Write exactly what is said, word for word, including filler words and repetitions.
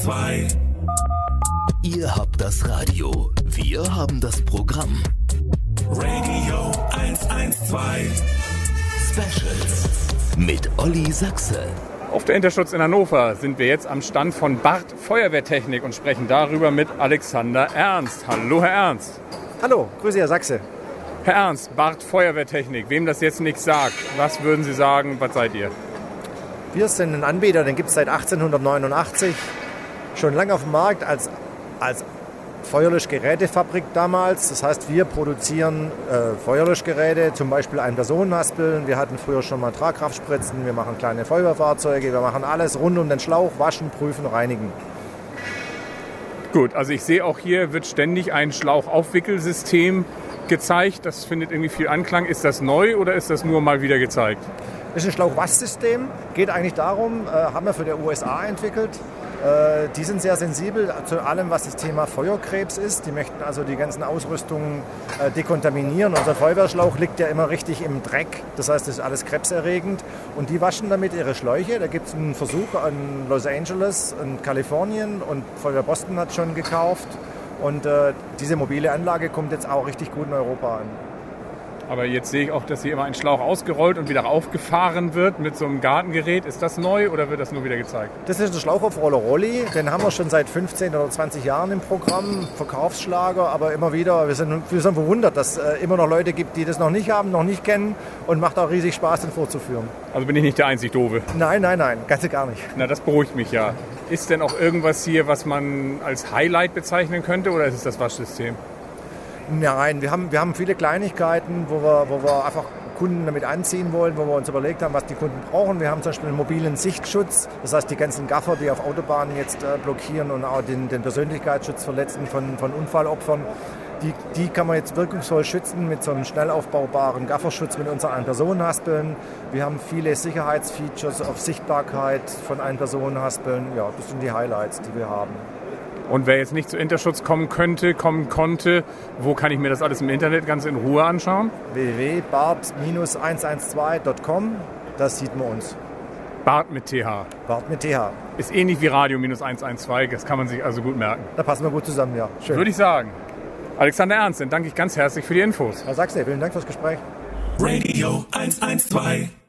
zwei. Ihr habt das Radio, wir haben das Programm. Radio hundertzwei. Specials mit Olli Sachse. Auf der Interschutz in Hannover sind wir jetzt am Stand von Bart Feuerwehrtechnik und sprechen darüber mit Alexander Ernst. Hallo, Herr Ernst. Hallo, grüße Herr Sachse. Herr Ernst, Bart Feuerwehrtechnik, wem das jetzt nichts sagt, was würden Sie sagen, was seid ihr? Wir sind ein Anbieter, den gibt es seit achtzehnhundertneunundachtzig, schon lange auf dem Markt als, als Feuerlöschgerätefabrik damals. Das heißt, wir produzieren äh, Feuerlöschgeräte, zum Beispiel Ein-Personen-Haspeln. Wir hatten früher schon mal Tragkraftspritzen, wir machen kleine Feuerwehrfahrzeuge, wir machen alles rund um den Schlauch, waschen, prüfen, reinigen. Gut, also ich sehe auch hier wird ständig ein Schlauchaufwickelsystem gezeigt. Das findet irgendwie viel Anklang. Ist das neu oder ist das nur mal wieder gezeigt? Das ist ein Schlauchwaschsystem. Geht eigentlich darum, äh, haben wir für die U S A entwickelt. Äh, die sind sehr sensibel zu allem, was das Thema Feuerkrebs ist. Die möchten also die ganzen Ausrüstungen äh, dekontaminieren. Unser Feuerwehrschlauch liegt ja immer richtig im Dreck. Das heißt, das ist alles krebserregend. Und die waschen damit ihre Schläuche. Da gibt es einen Versuch in Los Angeles, in Kalifornien. Und Feuerwehr Boston hat schon gekauft. Und äh, diese mobile Anlage kommt jetzt auch richtig gut in Europa an. Aber jetzt sehe ich auch, dass hier immer ein Schlauch ausgerollt und wieder aufgefahren wird mit so einem Gartengerät. Ist das neu oder wird das nur wieder gezeigt? Das ist der Schlauchaufroller Rolli. Den haben wir schon seit fünfzehn oder zwanzig Jahren im Programm. Verkaufsschlager, aber immer wieder. Wir sind, wir sind verwundert, dass es äh, immer noch Leute gibt, die das noch nicht haben, noch nicht kennen. Und macht auch riesig Spaß, den vorzuführen. Also bin ich nicht der einzig Doofe? Nein, nein, nein. Ganz und gar nicht. Na, das beruhigt mich ja. Ist denn auch irgendwas hier, was man als Highlight bezeichnen könnte oder ist es das Waschsystem? Nein, wir haben, wir haben viele Kleinigkeiten, wo wir, wo wir einfach Kunden damit anziehen wollen, wo wir uns überlegt haben, was die Kunden brauchen. Wir haben zum Beispiel einen mobilen Sichtschutz. Das heißt, die ganzen Gaffer, die auf Autobahnen jetzt äh, blockieren und auch den, den Persönlichkeitsschutz verletzen von, von Unfallopfern, die, die kann man jetzt wirkungsvoll schützen mit so einem schnell aufbaubaren Gafferschutz mit unseren Ein-Personen-Haspeln. Wir haben viele Sicherheitsfeatures auf Sichtbarkeit von Ein-Personen-Haspeln. Ja, das sind die Highlights, die wir haben. Und wer jetzt nicht zu Interschutz kommen könnte, kommen konnte, wo kann ich mir das alles im Internet ganz in Ruhe anschauen? w w w punkt bart hundertzwei punkt com, das sieht man uns. Bart mit T H. Bart mit T H. Ist ähnlich wie Radio hundertzwei, das kann man sich also gut merken. Da passen wir gut zusammen, ja. Schön. Würde ich sagen. Alexander Ernst, dann danke ich ganz herzlich für die Infos. Herr Sachse, vielen Dank fürs Gespräch. Radio hundertzwei.